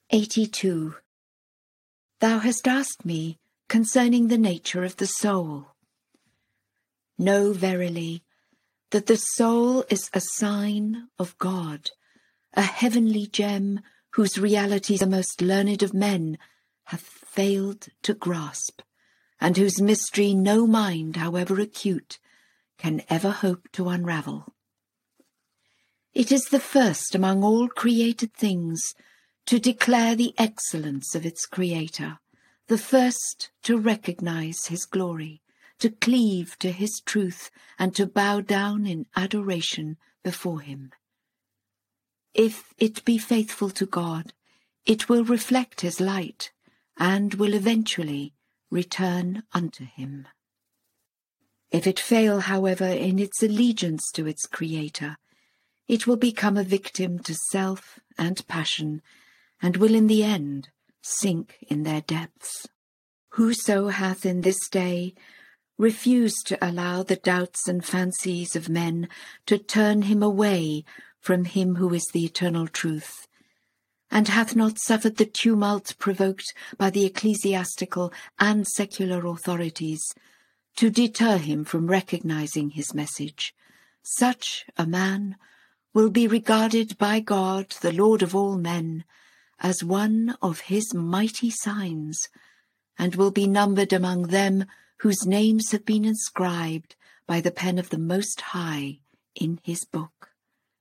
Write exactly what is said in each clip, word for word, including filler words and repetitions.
eighty-two. Thou hast asked me concerning the nature of the soul. Know verily that the soul is a sign of God, a heavenly gem whose realities the most learned of men hath failed to grasp, and whose mystery no mind, however acute, can ever hope to unravel. It is the first among all created things to declare the excellence of its Creator, the first to recognize his glory, to cleave to his truth, and to bow down in adoration before him. If it be faithful to God, it will reflect his light, and will eventually return unto him. If it fail, however, in its allegiance to its Creator, it will become a victim to self and passion, and will in the end sink in their depths. Whoso hath in this day refused to allow the doubts and fancies of men to turn him away from him who is the eternal truth, and hath not suffered the tumult provoked by the ecclesiastical and secular authorities to deter him from recognizing his message, such a man will be regarded by God, the Lord of all men, as one of his mighty signs, and will be numbered among them whose names have been inscribed by the pen of the Most High in his book.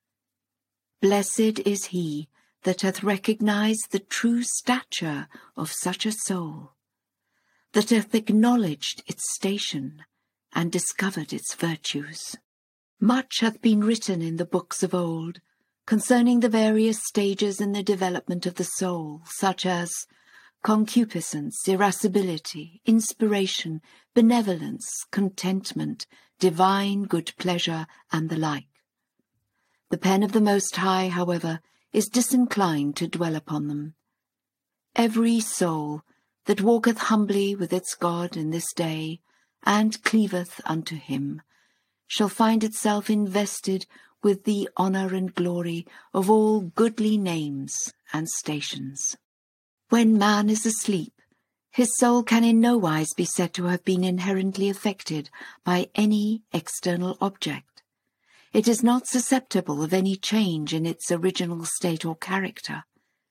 Blessed is he that hath recognized the true stature of such a soul, that hath acknowledged its station and discovered its virtues. Much hath been written in the books of old concerning the various stages in the development of the soul, such as concupiscence, irascibility, inspiration, benevolence, contentment, divine good pleasure, and the like. The pen of the Most High, however, is disinclined to dwell upon them. Every soul that walketh humbly with its God in this day, and cleaveth unto him, shall find itself invested with the honour and glory of all goodly names and stations. When man is asleep, his soul can in no wise be said to have been inherently affected by any external object. It is not susceptible of any change in its original state or character.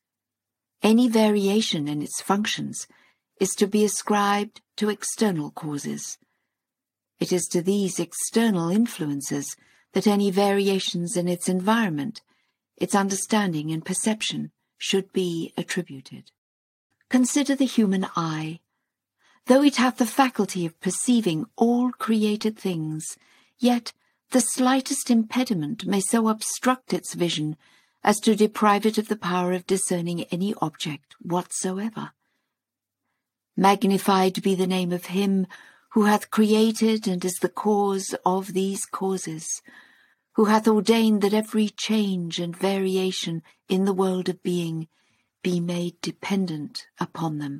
Any variation in its functions is to be ascribed to external causes. It is to these external influences that any variations in its environment, its understanding and perception, should be attributed. Consider the human eye. Though it hath the faculty of perceiving all created things, yet the slightest impediment may so obstruct its vision as to deprive it of the power of discerning any object whatsoever. Magnified be the name of him who hath created and is the cause of these causes, who hath ordained that every change and variation in the world of being be made dependent upon them.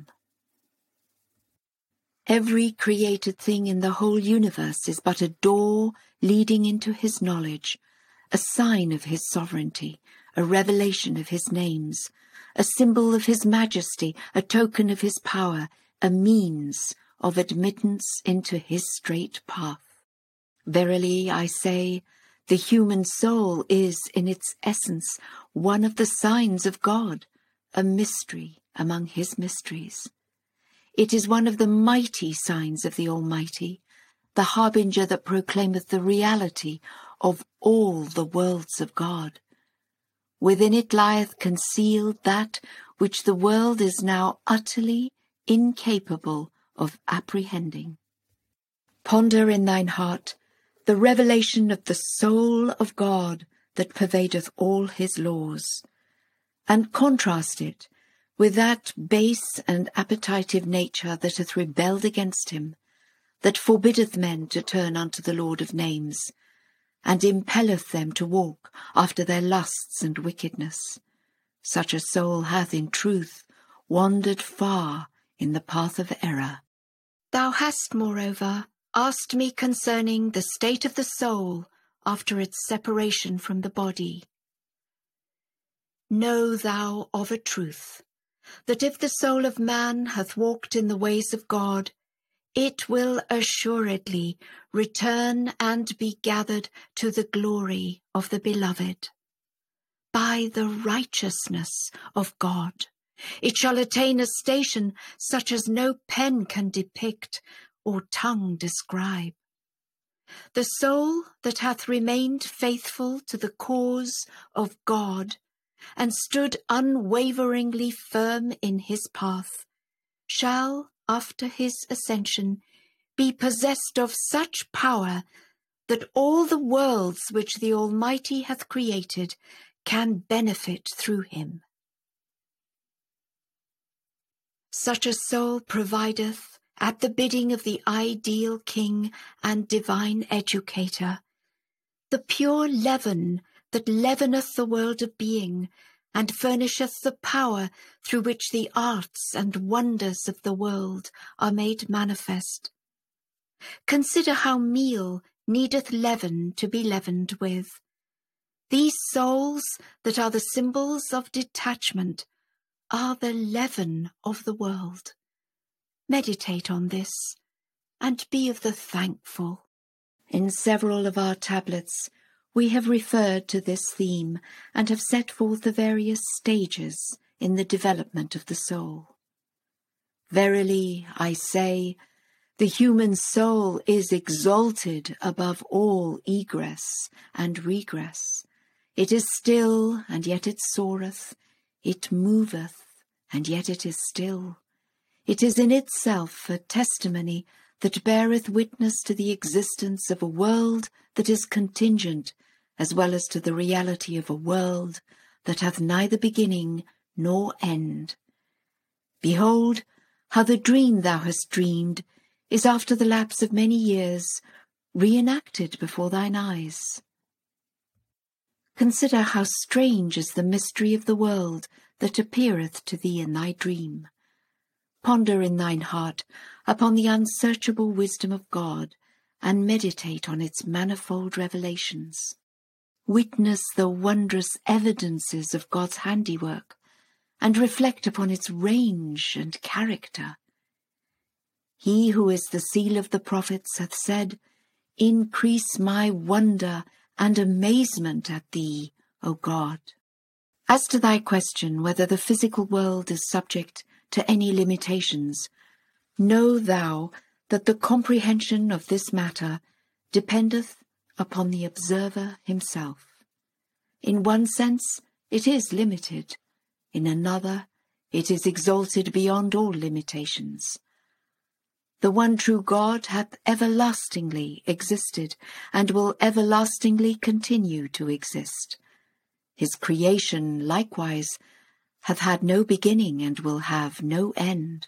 Every created thing in the whole universe is but a door leading into his knowledge, a sign of his sovereignty, a revelation of his names, a symbol of his majesty, a token of his power, a means of admittance into his straight path. Verily, I say, the human soul is, in its essence, one of the signs of God, a mystery among his mysteries. It is one of the mighty signs of the Almighty, the harbinger that proclaimeth the reality of all the worlds of God. Within it lieth concealed that which the world is now utterly incapable of apprehending. Ponder in thine heart the revelation of the soul of God that pervadeth all his laws, and contrast it with that base and appetitive nature that hath rebelled against him, that forbiddeth men to turn unto the Lord of names, and impelleth them to walk after their lusts and wickedness. Such a soul hath in truth wandered far in the path of error. Thou hast, moreover, asked me concerning the state of the soul after its separation from the body. Know thou of a truth that if the soul of man hath walked in the ways of God, it will assuredly return and be gathered to the glory of the Beloved. By the righteousness of God, it shall attain a station such as no pen can depict or tongue describe. The soul that hath remained faithful to the cause of God and stood unwaveringly firm in his path shall, after his ascension, be possessed of such power that all the worlds which the Almighty hath created can benefit through him. Such a soul provideth, at the bidding of the ideal King and divine Educator, the pure leaven that leaveneth the world of being, and furnisheth the power through which the arts and wonders of the world are made manifest. Consider how meal needeth leaven to be leavened with. These souls that are the symbols of detachment are the leaven of the world. Meditate on this, and be of the thankful. In several of our tablets, we have referred to this theme and have set forth the various stages in the development of the soul. Verily, I say, the human soul is exalted above all egress and regress. It is still, and yet it soareth. It moveth, and yet it is still. It is in itself a testimony that beareth witness to the existence of a world that is contingent, as well as to the reality of a world that hath neither beginning nor end. Behold, how the dream thou hast dreamed is after the lapse of many years reenacted before thine eyes. Consider how strange is the mystery of the world that appeareth to thee in thy dream. Ponder in thine heart upon the unsearchable wisdom of God, and meditate on its manifold revelations. Witness the wondrous evidences of God's handiwork, and reflect upon its range and character. He who is the seal of the prophets hath said, Increase my wonder and amazement at thee, O God. As to thy question whether the physical world is subject to any limitations, know thou that the comprehension of this matter dependeth upon the observer himself. In one sense it is limited, in another it is exalted beyond all limitations. The one true God hath everlastingly existed, and will everlastingly continue to exist. His creation likewise hath had no beginning, and will have no end.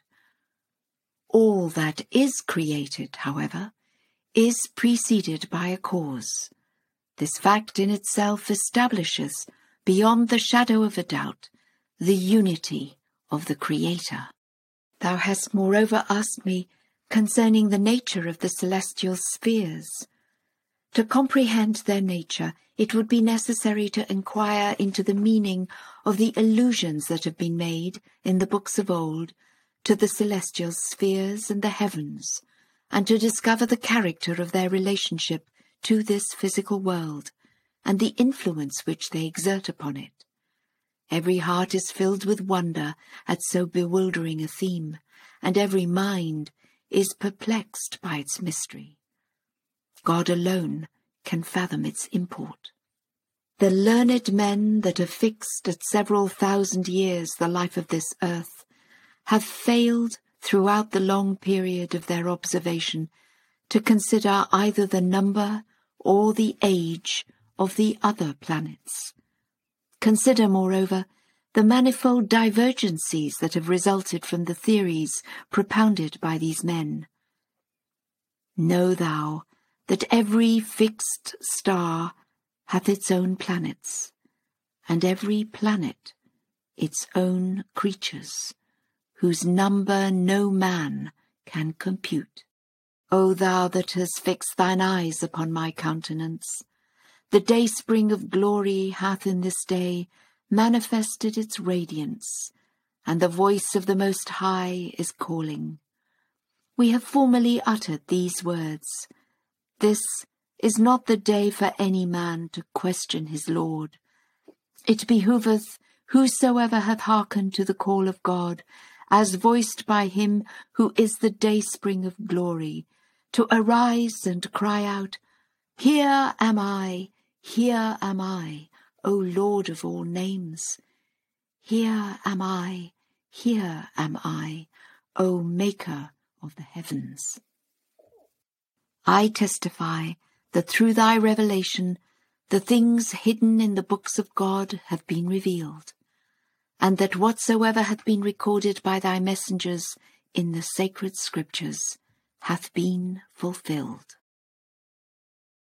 All that is created, however, is preceded by a cause. This fact in itself establishes, beyond the shadow of a doubt, the unity of the Creator. Thou hast moreover asked me concerning the nature of the celestial spheres. To comprehend their nature, it would be necessary to inquire into the meaning of the allusions that have been made in the books of old to the celestial spheres and the heavens, and to discover the character of their relationship to this physical world, and the influence which they exert upon it. Every heart is filled with wonder at so bewildering a theme, and every mind is perplexed by its mystery. God alone can fathom its import. The learned men that have fixed at several thousand years the life of this earth have failed throughout the long period of their observation to consider either the number or the age of the other planets. Consider, moreover, the manifold divergencies that have resulted from the theories propounded by these men. Know thou that every fixed star hath its own planets, and every planet its own creatures, whose number no man can compute. O thou that hast fixed thine eyes upon my countenance, the dayspring of glory hath in this day manifested its radiance, and the voice of the Most High is calling. We have formerly uttered these words, "This is not the day for any man to question his Lord. It behoveth whosoever hath hearkened to the call of God, as voiced by him who is the dayspring of glory, to arise and cry out, Here am I, here am I, O Lord of all names. Here am I, here am I, O Maker of the heavens. I testify that through thy revelation the things hidden in the books of God have been revealed, and that whatsoever hath been recorded by thy messengers in the sacred scriptures hath been fulfilled.